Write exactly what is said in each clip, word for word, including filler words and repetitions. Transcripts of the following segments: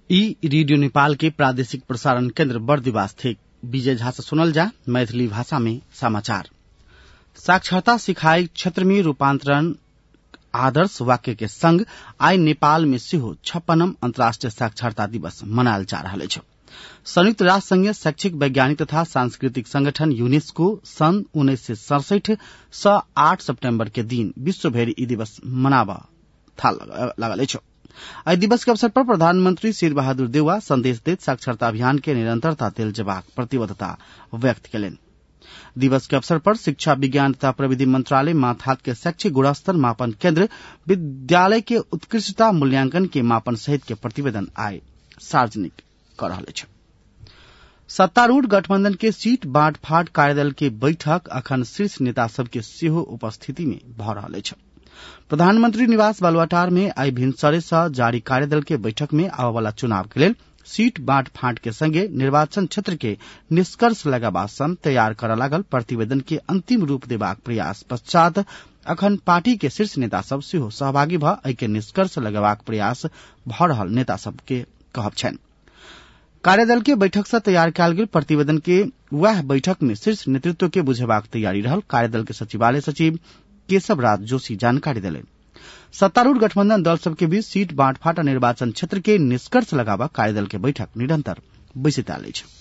ई रेडियो नेपाल के प्रादेशिक प्रसारण केन्द्र बर्दिवास थे। विजय झा से सुनल जा मैथिली भाषा में समाचार। साक्षरता सिखाई क्षेत्र में रूपांतरण आदर्श वाक्य के संग आई नेपाल में सेहो छप्पनम अंतर्राष्ट्रीय साक्षरता दिवस मनायल जा रहल छ। संयुक्त राष्ट्र संघीय शैक्षिक वैज्ञानिक तथा सांस्कृतिक संगठन यूनेस्को सन् उन्नीस सय सड़सठ स आठ सितंबर के दिन विश्वभरि ई दिवस मनावा था लगल छ। एहि दिवस के अवसर पर प्रधानमंत्री शेर बहादुर देउवा संदेश देत साक्षरता अभियान के निरंतरता तेल जबाक प्रतिबद्धता व्यक्त कयलनि। दिवस के अवसर पर शिक्षा विज्ञान तथा प्रविधि मंत्रालय माथात के शैक्षिक गुणस्तर मापन केन्द्र विद्यालय के उत्कृष्टता मूल्यांकन के मापन सहित के प्रतिवेदन आय सार्वजनिक कर रहल छ। सत्तारूढ़ गठबंधन के सीट बांटफाट कार्यदल के बैठक अखन शीर्ष नेता सब के सेहो उपस्थिति में भ रहल छ। प्रधानमंत्री निवास बालुवाटार में आई भिनसरे से जारी कार्यदल के बैठक में आवे वाला चुनाव के लेल सीट बांटफाट के संगे निर्वाचन क्षेत्र के निष्कर्ष लगाबा सम तैयार कर लागल प्रतिवेदन के अंतिम रूप देबाक प्रयास पश्चात अखन पार्टी के शीर्ष नेता सब सेहो सहभागी भ एहि के निष्कर्ष लगाबाक प्रयास भ रहल नेता सब के कहब छनि। कार्यदल के बैठक से तैयार कयल गेल प्रतिवेदन के वह बैठक में शीर्ष नेतृत्व के बुझेबाक तैयारी रहल। कार्यदल के सचिवालय सचिव केशव राज जोशी जानकारी दिले। सत्तारूढ़ गठबंधन दल सबके बीच सीट बांटफाट निर्वाचन क्षेत्र के निष्कर्ष लगावा कार्यदल के बैठक निरंतर बैसित आले छ।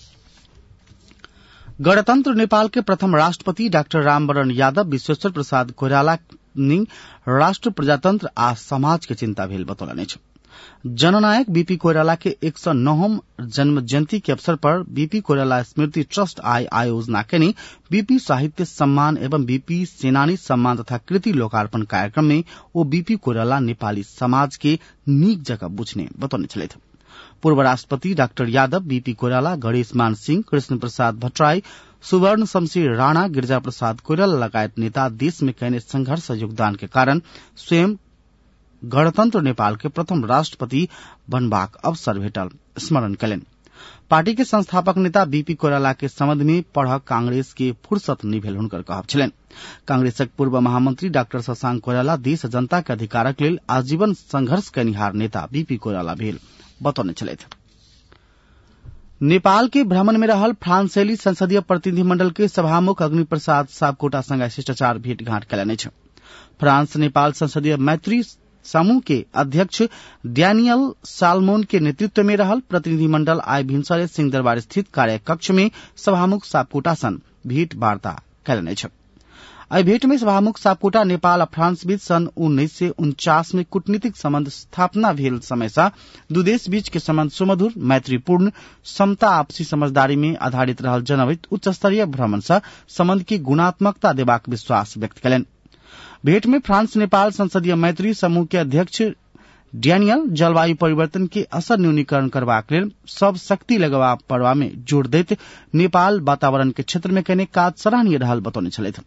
गणतंत्र नेपाल के प्रथम राष्ट्रपति डाक्टर रामवरण यादव विश्वेश्वर प्रसाद कोइराला नि राष्ट्र प्रजातंत्र आ समाज के चिंता भेल बतौलनि छ। जननायक बीपी कोइराला के एक सौ नौम जन्म जयंती के अवसर पर बीपी कोइराला स्मृति ट्रस्ट आई आयोजना के बीपी साहित्य सम्मान एवं बीपी सेनानी सम्मान तथा कृति लोकार्पण कार्यक्रम में वो बीपी कोइराला नेपाली समाज के नीक जगह बुझने बतौने छले। पूर्व राष्ट्रपति डाक्टर यादव बीपी कोइराला गणेश मान सिंह कृष्ण प्रसाद भट्टराई सुवर्ण शमशेर राणा गिरिजा प्रसाद कोइराला लगायत नेता देश में कैने संघर्ष योगदान के कारण स्वयं गणतंत्र नेपाल के प्रथम राष्ट्रपति बनबाक अवसर भेटल स्मरण कयलनि। पार्टी के संस्थापक नेता बीपी कोइराला के संबंध में पढ़ कांग्रेस के फुर्सत नहीं भेल हुनकर कहब छलनि। कांग्रेसक पूर्व महामंत्री डाक्टर शशांक कोइराला देश जनता के अधिकारक लेल आजीवन संघर्ष कयनिहार नेता बीपी कोइराला भेल बतौने छलथि। नेपाल के भ्रमण में रहल फ्रांसेली संसदीय प्रतिनिधि मंडल के सभामुख अग्नि प्रसाद सापकोटा संग शिष्टाचार भेंटघाट कयलनि छ। फ्रांस नेपाल संसदीय मैत्री समूह के अध्यक्ष डैनियल सालमोन के नेतृत्व में रहल प्रतिनिधि मंडल आई भिनसरे सिंहदरबार स्थित कार्य कक्ष में सभामुख सापकोटा सन भेंट वार्ता कयलनि छ। आई भेंट में सभामुख सापकोटा नेपाल आ फ्रांस बीच सन उन्नीस सय उनचास में कूटनीतिक संबंध स्थापना भेल समय से दू देश बीच के संबंध सुमधुर मैत्रीपूर्ण समता आपसी समझदारी में आधारित रहल जनवित उच्च स्तरीय भ्रमण से संबंध की गुणात्मकता देबाक विश्वास व्यक्त कयलनि। भेंट में फ्रांस नेपाल संसदीय मैत्री समूह के अध्यक्ष डैनियल जलवायु परिवर्तन के असर न्यूनीकरण करबाक लेल सब शक्ति लगवा पड़वा में जोर दैत नेपाल वातावरण के क्षेत्र में कने काज सराहनीय रहल बतौने छलथि।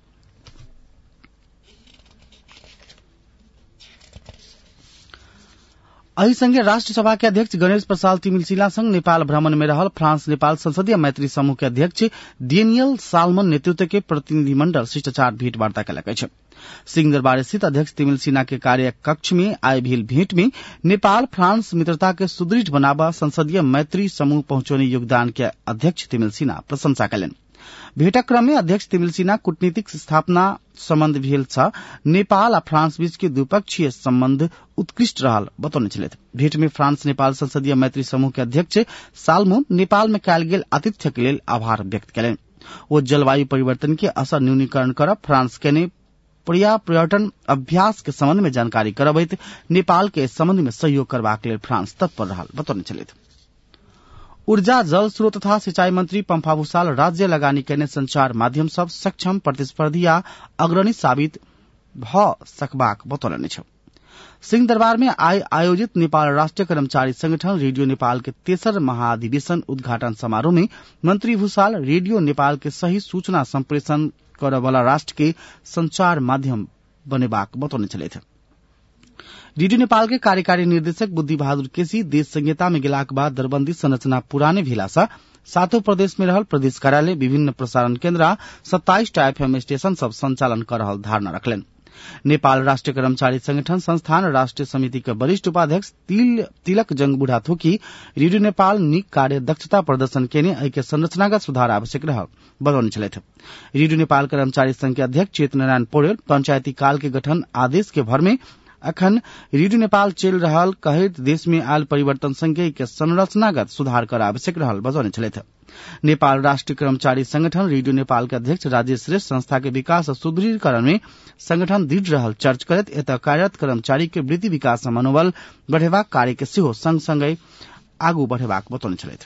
एहि संगे राष्ट्र सभा के अध्यक्ष गणेश प्रसाद तिमिलसिना संग नेपाल भ्रमण में रहल फ्रांस नेपाल संसदीय मैत्री समूह के अध्यक्ष डेनियल सालमन नेतृत्व के प्रतिनिधि मंडल शिष्टाचार भेंट वार्ता कयलक छ। सिंहदरबार स्थित अध्यक्ष तिमिलसिना के कार्य कक्ष में आय भेल भेंट में नेपाल फ्रांस मित्रता के सुदृढ़ बनावा संसदीय मैत्री समूह पहुंचौने योगदान के अध्यक्ष तिमिलसिना प्रशंसा कयलनि। भेंटक क्रम में अध्यक्ष तिमिलसिना कूटनीतिक स्थापना संबंध भेल छ नेपाल आ फ्रांस बीच के द्विपक्षीय संबंध उत्कृष्ट रहल बतौने छलथि। भेंट में फ्रांस नेपाल संसदीय मैत्री समूह के अध्यक्ष सालमोन नेपाल में कयल गेल आतिथ्य के लेल आभार व्यक्त कयलनि। ओ जलवायु परिवर्तन के असर न्यूनीकरण करब फ्रांस के पर्या पर्यटन अभ्यास के संबंध में जानकारी करबैत नेपाल के संबंध में सहयोग करबाक लेल फ्रांस तत्पर रहल बतौने छलथि। ऊर्जा जल स्रोत तथा सिंचाई मंत्री पंफा भूषाल राज्य लगानी कैने संचार माध्यम सब सक्षम प्रतिस्पर्धी आ अग्रणी साबित भ सकबाक बतौलनि छ। सिंहदरबार में आय आयोजित नेपाल राष्ट्रीय कर्मचारी संगठन रेडियो नेपाल के तेसर महाधिवेशन उद्घाटन समारोह में मंत्री भूषाल रेडियो नेपाल के सही सूचना संप्रेषण करे वाला राष्ट्र के संचार माध्यम बनेबाक बतौने छलथि। रेडियो नेपाल के कार्यकारी निर्देशक बुद्धि बहादुर केसी देश संहिता में गेलाक बाद दरबंदी संरचना पुराने भेला सा सातों प्रदेश में रहल प्रदेश कार्यालय विभिन्न प्रसारण केन्द्र सत्ताईस टा एफएम स्टेशन सब संचालन कर रहल धारणा रखलनि। नेपाल राष्ट्रिय कर्मचारी संगठन संस्थान राष्ट्रिय समिति के वरिष्ठ उपाध्यक्ष तिल, तिलक जंग बुढ़ा थोकी रेडियो नेपाल निक कार्य दक्षता प्रदर्शन केने ऐके संरचनागत सुधार आवश्यक रह बताउने छलैथ। रेडियो नेपाल कर्मचारी संघ के अध्यक्ष चेत नारायण पौडेल पंचायती काल के गठन आदेश के भर में अखन रेडियो नेपाल चल रहल कहैत देश में आयल परिवर्तन संगे के संरचनागत सुधार कर आवश्यक रहल बताउने छलैथ। नेपाल राष्ट्रिय कर्मचारी संगठन रेडियो नेपाल के अध्यक्ष राजेश श्रेष्ठ संस्था के विकास और सुदृढ़ीकरण में संगठन दृढ़ रहल चर्च करत एतऽ कार्यरत कर्मचारी के वृत्ति विकास मनोबल बढ़ेबाक कार्य के सेहो संग संगै आगू बढ़ेबाक बताउने छलैथ।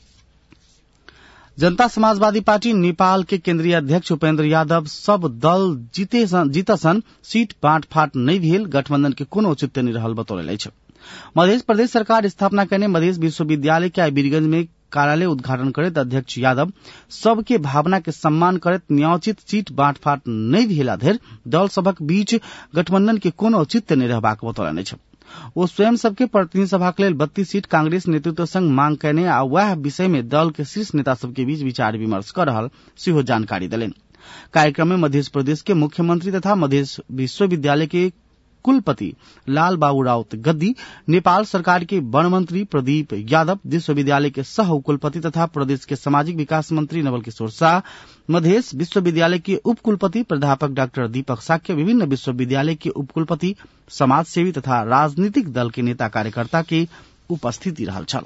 जनता समाजवादी पार्टी नेपाल के केन्द्रीय अध्यक्ष उपेन्द्र यादव सब दल जीते जीतसन सीट बाँटफाट नहीं भेल गठबंधन के कोनो औचित्य नहीं रहल बतौले अछि। मध्य प्रदेश सरकार स्थापना करने मधेश विश्वविद्यालय के वीरगंज में कार्यालय उद्घाटन करत अध्यक्ष यादव सबके भावना के सम्मान करत न्यायोचित सीट बाँटफाट नहीं भेला धरि दल सभक बीच गठबंधन के कोनो औचित्य नहीं रहबाक बतौलनि अछि। ओ स्वयं सबके प्रतिनिधि सभा के लेल बत्तीस सीट कांग्रेस नेतृत्व संग मांग कयने आ वह विषय में दल के शीर्ष नेता सबके बीच विचार विमर्श कर रहल सेहो जानकारी देलनि। कार्यक्रम में मध्य प्रदेश के मुख्यमंत्री तथा मध्य विश्वविद्यालय के कुलपति लाल बाबू राउत गद्दी, नेपाल सरकार के वन मंत्री प्रदीप यादव, विश्वविद्यालय के सह कुलपति तथा प्रदेश के सामाजिक विकास मंत्री नवल किशोर शाह, मधेश विश्वविद्यालय के उप कुलपति प्राध्यापक डॉक्टर दीपक साक्य, विभिन्न विश्वविद्यालय के उप कुलपति, समाजसेवी तथा राजनीतिक दल के नेता कार्यकर्ता के उपस्थिति रहल छल।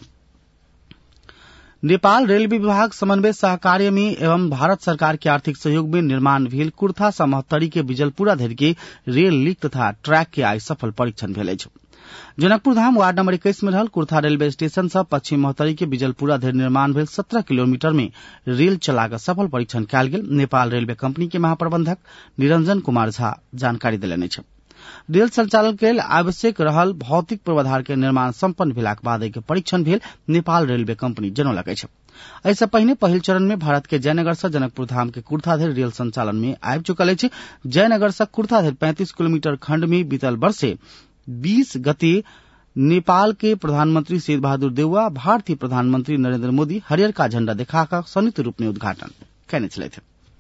नेपाल रेलवे विभाग समन्वय सहकार्य में एवं भारत सरकार के आर्थिक सहयोग में निर्माण भेल कुर्था सा महत्तरी के बिजलपुरा धरि के रेल लिंक तथा ट्रैक के आइ सफल परीक्षण भेल अछि। जनकपुर धाम वार्ड नंबर इक्कीस में रहल कुर्था रेलवे स्टेशन से पश्चिम महत्तरी के बिजलपुरा धरि निर्माण भेल सत्रह किलोमीटर में रेल चलाकर सफल परीक्षण कयल गेल। नेपाल रेलवे कंपनी के महाप्रबंधक निरंजन कुमार झा जानकारी देलनि अछि। रेल संचालन के लिए आवश्यक रहल भौतिक पूर्वाधार के निर्माण संपन्न भेलाक बाद के परीक्षण भेल नेपाल रेलवे कंपनी जनौलक अछि। एहिसँ पहिने पहिल चरण में भारत के जयनगर से जनकपुर धाम के कुर्था धरि रेल संचालन में आबि चुकल अछि। जयनगर से कुर्था धरि पैंतीस किलोमीटर खंड में बीतल वर्ष से बीस गते नेपाल के प्रधानमंत्री शेर बहादुर देउवा भारतीय प्रधानमंत्री नरेंद्र मोदी हरियर का झंडा दिखाकर संयुक्त रूप में उद्घाटन कयने छलथि।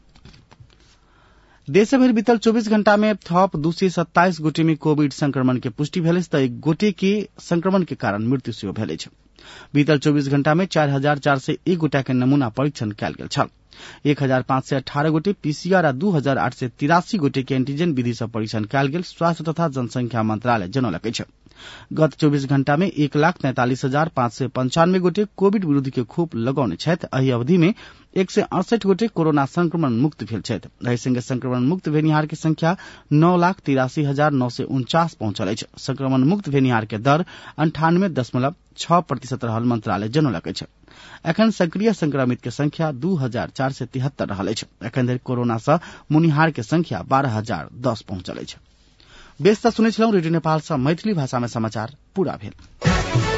देश भर बीतल चौबीस घंटा में थप दू सय सत्ताईस गोटे में कोविड संक्रमण के पुष्टि भेल अछि तऽ एक गोटे के संक्रमण के कारण मृत्यु सेहो भेल अछि। बीतल चौबीस घंटा में चार हजार चार सय एक गोटा के नमूना परीक्षण कयल गेल छल। एक हजार पांच सय अठारह गोटे पीसीआर आ दू हजार आठ सय तिरासी गोटे के एंटीजन विधि से परीक्षण कयल गेल स्वास्थ्य तथा जनसंख्या मंत्रालय जनौलक अछि। गत चौबीस घंटा में एक लाख तैंतालीस हजार पांच सय पंचानवे गोटे कोविड विरुद्ध के खोप लगौने छथि। एहि अवधि में एक सय अड़सठ गोटे कोरोना संक्रमण मुक्त भेल छथि। एहि संगे संक्रमण मुक्त भेनिहार के संख्या नौ लाख तिरासी हजार नौ सय उनचास पहुंचल अछि। संक्रमण मुक्त भेनिहार के दर अंठानवे दशमलव छह प्रतिशत रहल मंत्रालय जनौलक अछि। एखन सक्रिय संक्रमित के संख्या दू हजार चार सय तिहत्तर रहल अछि। एखन धरि कोरोना सँ मुनिहार के संख्या बारह हजार दस पहुंचल अछि। बेस सुनै छलहुँ रेडियो नेपाल सँ मैथिली भाषा में समाचार पूरा भेल।